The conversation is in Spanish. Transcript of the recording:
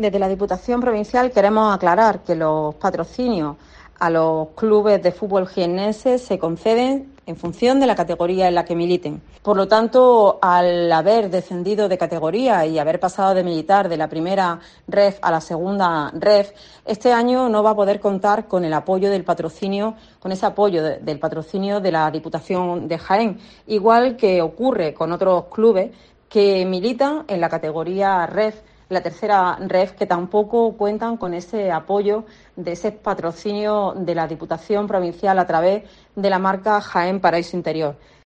Desde la Diputación Provincial queremos aclarar que los patrocinios a los clubes de fútbol jiennenses se conceden en función de la categoría en la que militen. Por lo tanto, al haber descendido de categoría y haber pasado de militar de la primera REF a la segunda REF, este año no va a poder contar con el apoyo del patrocinio, con ese apoyo del patrocinio de la Diputación de Jaén, igual que ocurre con otros clubes que militan en la categoría REF, la tercera REF, que tampoco cuentan con ese apoyo de ese patrocinio de la Diputación Provincial a través de la marca Jaén Paraíso Interior.